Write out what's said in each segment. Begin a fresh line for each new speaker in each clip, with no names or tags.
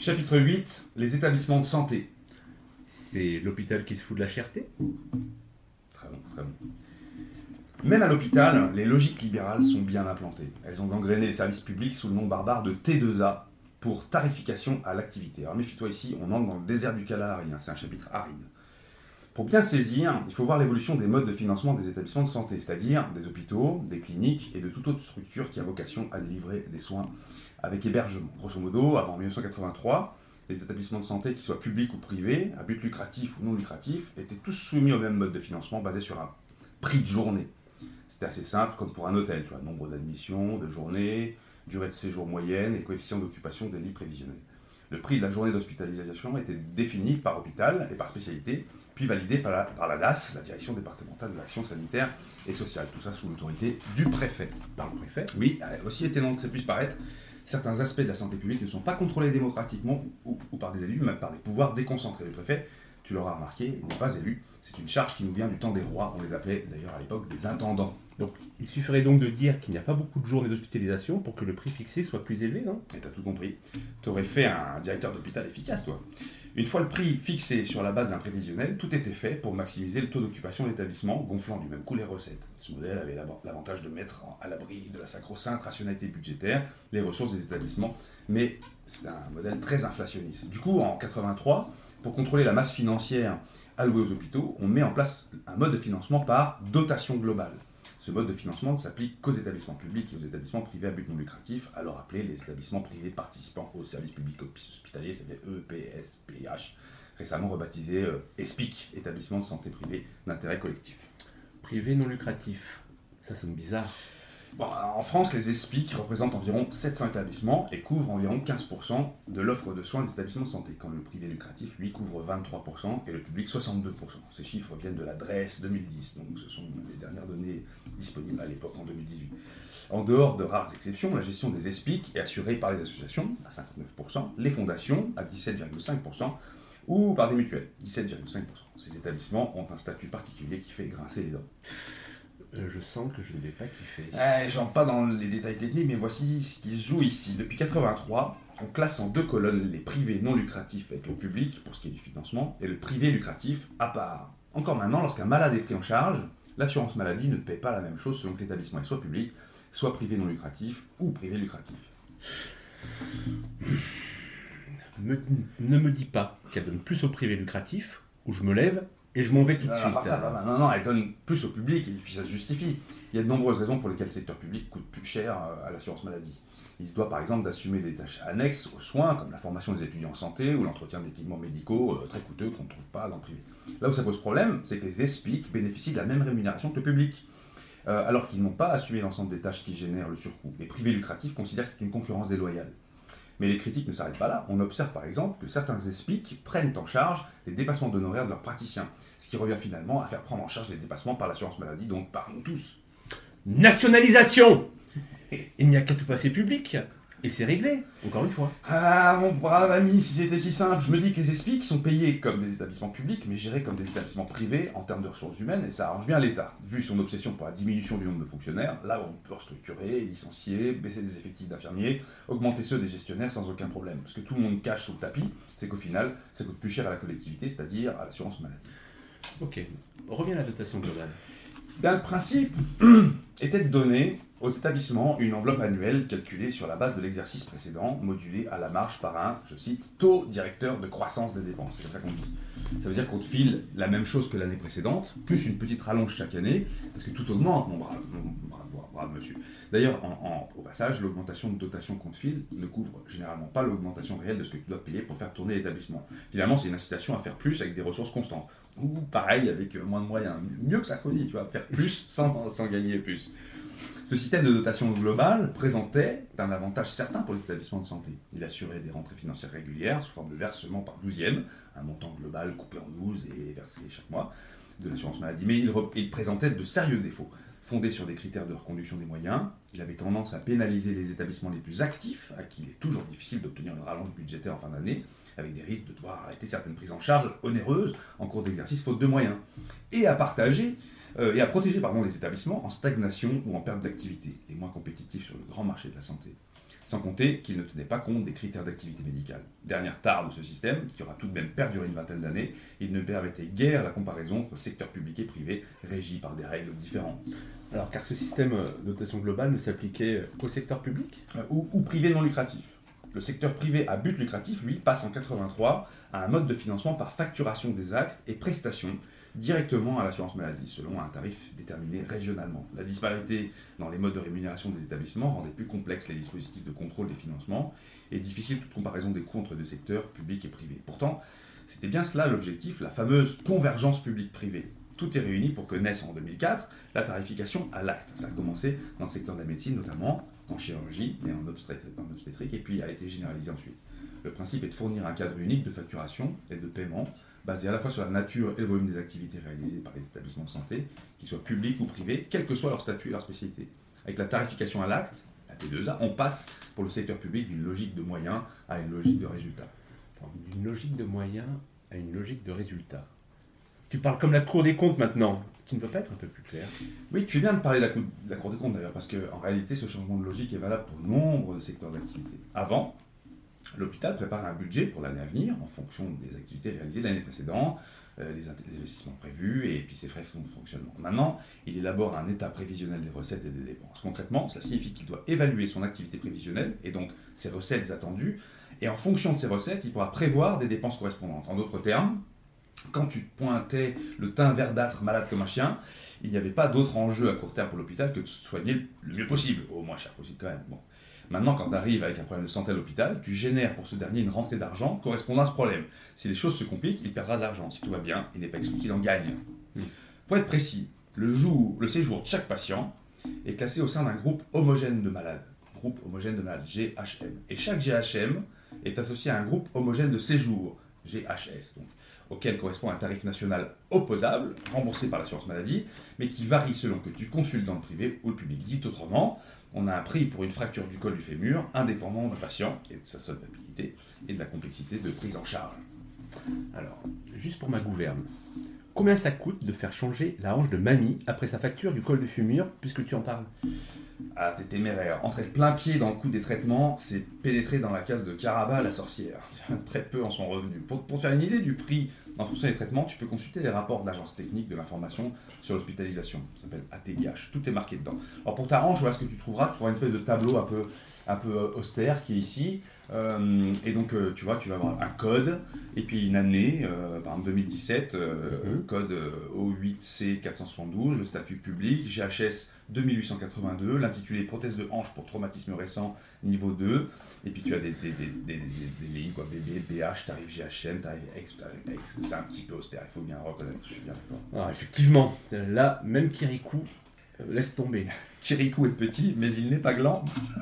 Chapitre 8, les établissements de santé.
C'est l'hôpital qui se fout de la cherté?
Très bon, très bon. Même à l'hôpital, les logiques libérales sont bien implantées. Elles ont gangréné les services publics sous le nom barbare de T2A pour tarification à l'activité. Alors méfie-toi ici, on entre dans le désert du Kalahari, c'est un chapitre aride. Pour bien saisir, il faut voir l'évolution des modes de financement des établissements de santé, c'est-à-dire des hôpitaux, des cliniques et de toute autre structure qui a vocation à délivrer des soins avec hébergement. Grosso modo, avant 1983, les établissements de santé, qu'ils soient publics ou privés, à but lucratif ou non lucratif, étaient tous soumis au même mode de financement basé sur un prix de journée. C'était assez simple, comme pour un hôtel, tu vois, nombre d'admissions, de journées, durée de séjour moyenne et coefficient d'occupation des lits prévisionnels. Le prix de la journée d'hospitalisation était défini par hôpital et par spécialité, puis validé par la DAS, la Direction départementale de l'action sanitaire et sociale. Tout ça sous l'autorité du préfet.
Par le préfet?
Oui, aussi étonnant que ça puisse paraître, certains aspects de la santé publique ne sont pas contrôlés démocratiquement ou par des élus, mais par des pouvoirs déconcentrés. Le préfet, tu l'auras remarqué, n'est pas élu. C'est une charge qui nous vient du temps des rois. On les appelait d'ailleurs à l'époque des intendants.
Donc, il suffirait donc de dire qu'il n'y a pas beaucoup de journées d'hospitalisation pour que le prix fixé soit plus élevé, non?
Et t'as tout compris. T'aurais fait un directeur d'hôpital efficace, toi. Une fois le prix fixé sur la base d'un prévisionnel, tout était fait pour maximiser le taux d'occupation de l'établissement, gonflant du même coup les recettes. Ce modèle avait l'avantage de mettre à l'abri de la sacro-sainte rationalité budgétaire les ressources des établissements, mais c'est un modèle très inflationniste. Du coup, en 83, pour contrôler la masse financière allouée aux hôpitaux, on met en place un mode de financement par dotation globale. Ce mode de financement ne s'applique qu'aux établissements publics et aux établissements privés à but non lucratif, alors appelés les établissements privés participant au service public hospitalier, c'était EPSPH, récemment rebaptisé ESPIC, établissement de santé privé d'intérêt collectif.
Privé non lucratif, ça sonne bizarre.
Bon, en France, les ESPIC représentent environ 700 établissements et couvrent environ 15% de l'offre de soins des établissements de santé, quand le privé lucratif, lui, couvre 23% et le public 62%. Ces chiffres viennent de la DREES 2010, donc ce sont les dernières données disponibles à l'époque en 2018. En dehors de rares exceptions, la gestion des ESPIC est assurée par les associations, à 59%, les fondations, à 17,5%, ou par des mutuelles, 17,5%. Ces établissements ont un statut particulier qui fait grincer les dents.
Je sens que je ne vais pas kiffer.
J'entre pas dans les détails techniques, mais voici ce qui se joue ici. Depuis 1983, on classe en deux colonnes les privés non lucratifs avec le public, pour ce qui est du financement, et le privé lucratif à part. Encore maintenant, lorsqu'un malade est pris en charge, l'assurance maladie ne paie pas la même chose selon que l'établissement est soit public, soit privé non lucratif, ou privé lucratif.
Ne me dis pas qu'elle donne plus au privé lucratif, où je me lève et je m'en vais tout de suite.
Non, elle donne plus au public et puis ça se justifie. Il y a de nombreuses raisons pour lesquelles le secteur public coûte plus cher à l'assurance maladie. Il se doit par exemple d'assumer des tâches annexes aux soins, comme la formation des étudiants en santé ou l'entretien d'équipements médicaux très coûteux qu'on ne trouve pas dans le privé. Là où ça pose problème, c'est que les ESPIC bénéficient de la même rémunération que le public, alors qu'ils n'ont pas assumé l'ensemble des tâches qui génèrent le surcoût. Les privés lucratifs considèrent que c'est une concurrence déloyale. Mais les critiques ne s'arrêtent pas là. On observe par exemple que certains ESPIC prennent en charge les dépassements d'honoraires de leurs praticiens, ce qui revient finalement à faire prendre en charge les dépassements par l'assurance maladie, donc par nous tous.
Nationalisation! Il n'y a qu'à tout passer public, et c'est réglé, encore une fois.
Ah mon brave ami, si c'était si simple, je me dis que les ESPIC sont payés comme des établissements publics, mais gérés comme des établissements privés en termes de ressources humaines, et ça arrange bien l'État. Vu son obsession pour la diminution du nombre de fonctionnaires, là on peut restructurer, licencier, baisser les effectifs d'infirmiers, augmenter ceux des gestionnaires sans aucun problème. Ce que tout le monde cache sous le tapis, c'est qu'au final, ça coûte plus cher à la collectivité, c'est-à-dire à l'assurance maladie.
Ok, reviens à la dotation globale.
Bien, le principe était de donner aux établissements une enveloppe annuelle calculée sur la base de l'exercice précédent, modulée à la marge par un, je cite, taux directeur de croissance des dépenses. C'est comme ça qu'on dit. Ça veut dire qu'on te file la même chose que l'année précédente, plus une petite rallonge chaque année, parce que tout augmente, mon brave monsieur. D'ailleurs, au passage, l'augmentation de dotation qu'on te file ne couvre généralement pas l'augmentation réelle de ce que tu dois payer pour faire tourner l'établissement. Finalement, c'est une incitation à faire plus avec des ressources constantes. Ou pareil, avec moins de moyens. Mieux que Sarkozy, tu vois, faire plus sans gagner plus. Ce système de dotation globale présentait un avantage certain pour les établissements de santé. Il assurait des rentrées financières régulières sous forme de versement par douzième, un montant global coupé en 12 et versé chaque mois de l'assurance maladie. Mais il présentait de sérieux défauts. Fondé sur des critères de reconduction des moyens, il avait tendance à pénaliser les établissements les plus actifs, à qui il est toujours difficile d'obtenir une rallonge budgétaire en fin d'année, avec des risques de devoir arrêter certaines prises en charge onéreuses en cours d'exercice faute de moyens, et à protéger les établissements en stagnation ou en perte d'activité, les moins compétitifs sur le grand marché de la santé. sans compter qu'il ne tenait pas compte des critères d'activité médicale. Dernière tare de ce système, qui aura tout de même perduré une vingtaine d'années, il ne permettait guère la comparaison entre secteur public et privé, régis par des règles différentes.
Alors, car ce système de dotation globale ne s'appliquait qu'au secteur public ?
Ou privé non lucratif. Le secteur privé à but lucratif, lui, passe en 83 à un mode de financement par facturation des actes et prestations directement à l'assurance maladie, selon un tarif déterminé régionalement. La disparité dans les modes de rémunération des établissements rendait plus complexes les dispositifs de contrôle des financements et difficile toute comparaison des coûts entre deux secteurs, public et privé. Pourtant, c'était bien cela l'objectif, la fameuse convergence publique-privée. Tout est réuni pour que naisse en 2004 la tarification à l'acte. Ça a commencé dans le secteur de la médecine, notamment en chirurgie et en obstétrique, et puis a été généralisé ensuite. Le principe est de fournir un cadre unique de facturation et de paiement, basé à la fois sur la nature et le volume des activités réalisées par les établissements de santé, qu'ils soient publics ou privés, quel que soit leur statut et leur spécialité. Avec la tarification à l'acte, la T2A, on passe pour le secteur public d'une logique de moyens à une logique de résultat.
D'une logique de moyens à une logique de résultat. Tu parles comme la Cour des comptes maintenant, qui ne peut pas être un peu plus clair.
Oui, tu fais bien de parler de la Cour des comptes d'ailleurs, parce qu'en réalité, ce changement de logique est valable pour nombre de secteurs d'activité. Avant, l'hôpital prépare un budget pour l'année à venir, en fonction des activités réalisées l'année précédente, les investissements prévus, et puis ses frais de fonctionnement. Maintenant, il élabore un état prévisionnel des recettes et des dépenses. Concrètement, cela signifie qu'il doit évaluer son activité prévisionnelle, et donc ses recettes attendues, et en fonction de ces recettes, il pourra prévoir des dépenses correspondantes. En d'autres termes, quand tu pointais le teint verdâtre malade comme un chien, il n'y avait pas d'autre enjeu à court terme pour l'hôpital que de se soigner le mieux possible, au moins cher possible quand même. Bon. Maintenant, quand tu arrives avec un problème de santé à l'hôpital, tu génères pour ce dernier une rentrée d'argent correspondant à ce problème. Si les choses se compliquent, il perdra de l'argent. Si tout va bien, il n'est pas exclu qu'il en gagne. Pour être précis, le séjour de chaque patient est classé au sein d'un groupe homogène de malades. Groupe homogène de malades, GHM. Et chaque GHM est associé à un groupe homogène de séjour, GHS. Donc, auquel correspond un tarif national opposable, remboursé par l'assurance maladie, mais qui varie selon que tu consultes dans le privé ou le public. Dit autrement, on a un prix pour une fracture du col du fémur, indépendant du patient et de sa solvabilité et de la complexité de prise en charge.
Alors, juste pour ma gouverne, combien ça coûte de faire changer la hanche de mamie après sa facture du col du fémur, puisque tu en parles ?
Ah, t'es téméraire. Entrer de plein pied dans le coût des traitements, c'est pénétrer dans la case de Caraba, la sorcière. Très peu en sont revenus. Pour te faire une idée du prix en fonction des traitements, tu peux consulter les rapports de l'Agence technique de l'information sur l'hospitalisation. Ça s'appelle ATIH. Tout est marqué dedans. Alors pour ta hanche, voilà ce que tu trouveras. Tu trouveras une espèce de tableau un peu austère qui est ici. Et donc, tu vois, tu vas avoir un code et puis une année, par exemple 2017, code O8C 472, le statut public, GHS 2882, l'intitulé prothèse de hanche pour traumatisme récent niveau 2, et puis tu as des lignes, quoi, BB, BH, tarif GHM, tarif X, c'est un petit peu austère, il faut bien reconnaître, je suis bien d'accord.
Alors effectivement, là, même Kirikou laisse tomber.
Kirikou est petit, mais il n'est pas gland.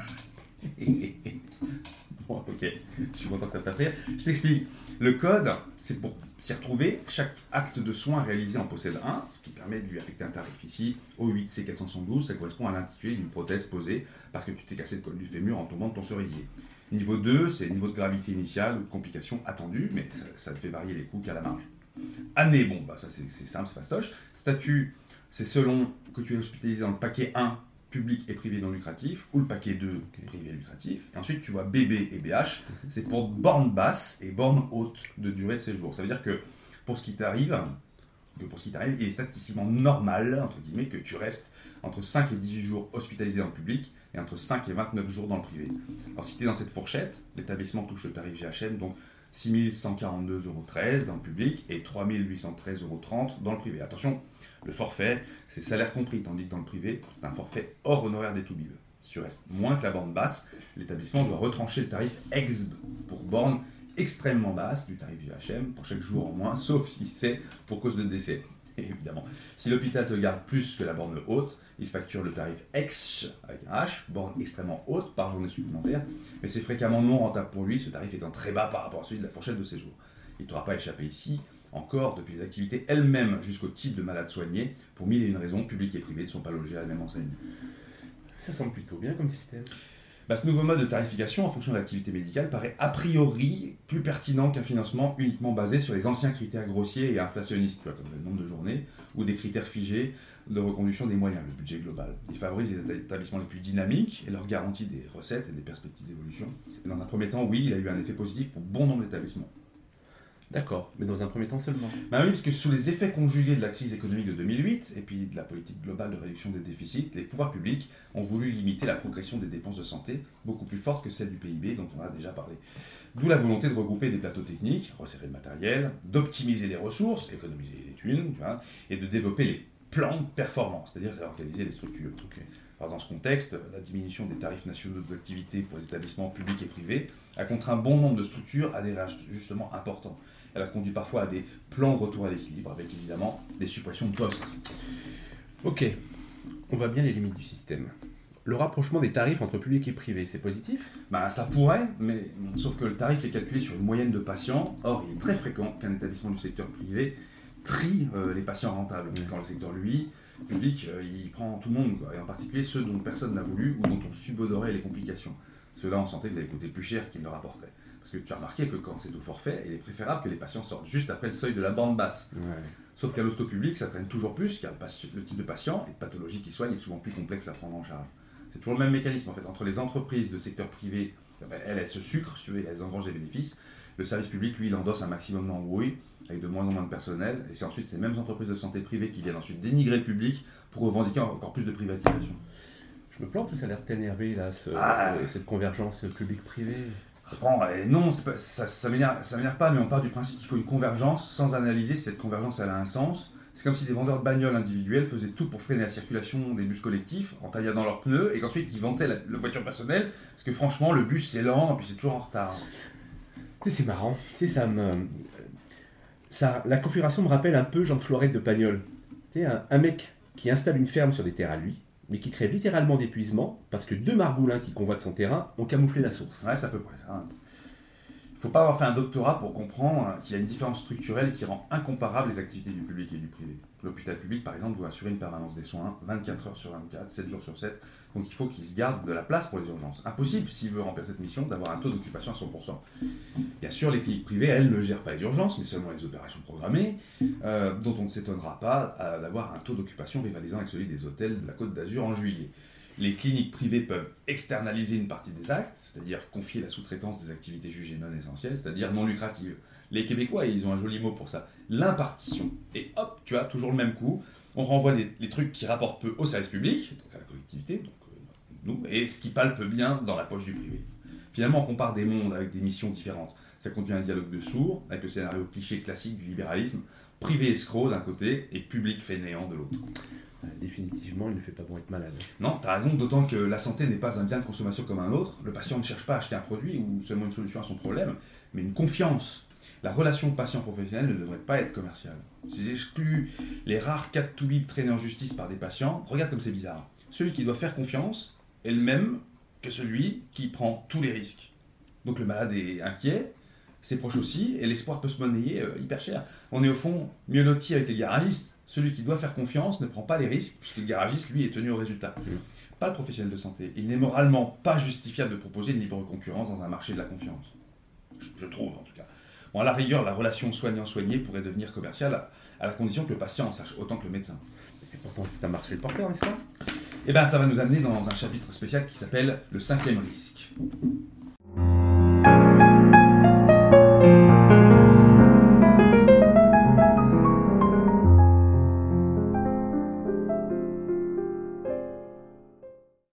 Bon, ok, je suis content que ça te fasse rire. Je t'explique. Le code, c'est pour s'y retrouver. Chaque acte de soin réalisé en possède un, ce qui permet de lui affecter un tarif. Ici, O8C472, ça correspond à l'intitulé d'une prothèse posée parce que tu t'es cassé le col du fémur en tombant de ton cerisier. Niveau 2, c'est le niveau de gravité initiale ou de complication attendue, mais ça te fait varier les coûts qu'à la marge. Année, bon, bah ça c'est simple, c'est fastoche. Statut, c'est selon que tu es hospitalisé dans le paquet 1, public et privé non lucratif, ou le paquet 2, privé lucratif. Et ensuite, tu vois BB et BH, c'est pour borne basse et borne haute de durée de séjour. Ça veut dire que pour ce qui t'arrive, il est statistiquement normal, entre guillemets, que tu restes entre 5 et 18 jours hospitalisé dans le public et entre 5 et 29 jours dans le privé. Alors si tu es dans cette fourchette, l'établissement touche le tarif GHM, donc 6 142,13 € dans le public et 3 813,30 € dans le privé. Attention, le forfait, c'est salaire compris, tandis que dans le privé, c'est un forfait hors honoraire des toubibs. Si tu restes moins que la borne basse, l'établissement doit retrancher le tarif EXB pour borne extrêmement basse du tarif GHM pour chaque jour en moins, sauf si c'est pour cause de décès. Et évidemment, si l'hôpital te garde plus que la borne haute, il facture le tarif EXH avec un H, borne extrêmement haute par journée supplémentaire, mais c'est fréquemment non rentable pour lui, ce tarif étant très bas par rapport à celui de la fourchette de séjour. Il ne t'aura pas échappé ici, encore depuis les activités elles-mêmes jusqu'au type de malade soigné, pour mille et une raisons, publiques et privées ne sont pas logés à la même enseigne.
Ça semble plutôt bien comme système.
Ce nouveau mode de tarification en fonction de l'activité médicale paraît a priori plus pertinent qu'un financement uniquement basé sur les anciens critères grossiers et inflationnistes, comme le nombre de journées, ou des critères figés de reconduction des moyens, le budget global. Il favorise les établissements les plus dynamiques et leur garantit des recettes et des perspectives d'évolution. Et dans un premier temps, oui, il a eu un effet positif pour bon nombre d'établissements.
D'accord, mais dans un premier temps seulement.
Oui, parce que sous les effets conjugués de la crise économique de 2008 et puis de la politique globale de réduction des déficits, les pouvoirs publics ont voulu limiter la progression des dépenses de santé, beaucoup plus forte que celle du PIB dont on a déjà parlé. D'où la volonté de regrouper des plateaux techniques, resserrer le matériel, d'optimiser les ressources, économiser les thunes, et de développer les plans de performance, c'est-à-dire réorganiser les structures. Alors dans ce contexte, la diminution des tarifs nationaux d'activité pour les établissements publics et privés a contraint bon nombre de structures à des réajustements importants. Elle a conduit parfois à des plans de retour à l'équilibre, avec évidemment des suppressions de postes.
Ok, on voit bien les limites du système. Le rapprochement des tarifs entre public et privé, c'est positif ?
Ça pourrait, mais sauf que le tarif est calculé sur une moyenne de patients. Or, il est très fréquent qu'un établissement du secteur privé trie les patients rentables. Quand le secteur, lui, public, il prend tout le monde, et en particulier ceux dont personne n'a voulu ou dont on subodorait les complications. Ceux-là, on sentait qu'ils allaient coûter plus cher qu'ils ne le rapporteraient. Parce que tu as remarqué que quand c'est au forfait, il est préférable que les patients sortent juste après le seuil de la bande basse.
Ouais.
Sauf qu'à l'hosto public, ça traîne toujours plus, car le type de patient et de pathologie qu'il soigne est souvent plus complexe à prendre en charge. C'est toujours le même mécanisme en fait. Entre les entreprises de secteur privé, elles se sucrent, si tu veux, elles engrangent des bénéfices. Le service public, lui, il endosse un maximum d'embrouilles, avec de moins en moins de personnel. Et c'est ensuite ces mêmes entreprises de santé privées qui viennent ensuite dénigrer le public pour revendiquer encore plus de privatisation.
Je me plante ou ça a l'air énervé là, cette convergence public-privé ?
Non, ça m'énerve pas, mais on part du principe qu'il faut une convergence sans analyser si cette convergence elle a un sens. C'est comme si des vendeurs de bagnoles individuels faisaient tout pour freiner la circulation des bus collectifs en tailladant leurs pneus et qu'ensuite ils vantaient la voiture personnelle parce que franchement le bus c'est lent et puis c'est toujours en retard.
Tu sais, c'est marrant. Tu sais, la configuration me rappelle un peu Jean de Florette de Pagnol. Tu sais, un mec qui installe une ferme sur des terres à lui, mais qui crée littéralement d'épuisement parce que 2 margoulins qui convoitent son terrain ont camouflé la source.
Ouais, c'est à peu près ça. Il ne faut pas avoir fait un doctorat pour comprendre qu'il y a une différence structurelle qui rend incomparables les activités du public et du privé. L'hôpital public, par exemple, doit assurer une permanence des soins 24 heures sur 24, 7 jours sur 7. Donc il faut qu'il se garde de la place pour les urgences. Impossible, s'il veut remplir cette mission, d'avoir un taux d'occupation à 100%. Bien sûr, les cliniques privées, elles ne gèrent pas les urgences, mais seulement les opérations programmées, dont on ne s'étonnera pas d'avoir un taux d'occupation rivalisant avec celui des hôtels de la Côte d'Azur en juillet. Les cliniques privées peuvent externaliser une partie des actes, c'est-à-dire confier la sous-traitance des activités jugées non essentielles, c'est-à-dire non lucratives. Les Québécois, ils ont un joli mot pour ça, l'impartition. Et hop, tu as toujours le même coup, on renvoie les trucs qui rapportent peu au service public, donc à la collectivité, donc nous, et ce qui palpe bien dans la poche du privé. Finalement, on compare des mondes avec des missions différentes. Ça conduit à un dialogue de sourds, avec le scénario cliché classique du libéralisme, privé escroc d'un côté et public fainéant de l'autre.
Définitivement, il ne fait pas bon être malade.
Non, tu as raison, d'autant que la santé n'est pas un bien de consommation comme un autre. Le patient ne cherche pas à acheter un produit ou seulement une solution à son problème, mais une confiance. La relation patient-professionnel ne devrait pas être commerciale. S'ils excluent les rares cas de toubib traînés en justice par des patients, regarde comme c'est bizarre. Celui qui doit faire confiance est le même que celui qui prend tous les risques. Donc le malade est inquiet, ses proches aussi, et l'espoir peut se monnayer hyper cher. On est au fond mieux loti avec les garagistes. Celui qui doit faire confiance ne prend pas les risques, puisque le garagiste, lui, est tenu au résultat. Pas le professionnel de santé. Il n'est moralement pas justifiable de proposer une libre concurrence dans un marché de la confiance. Je trouve, en tout cas. Bon, à la rigueur, la relation soignant-soigné pourrait devenir commerciale à la condition que le patient en sache autant que le médecin.
Et pourtant, c'est un marché porteur, n'est-ce pas ?
Eh bien, ça va nous amener dans un chapitre spécial qui s'appelle « Le 5e risque ».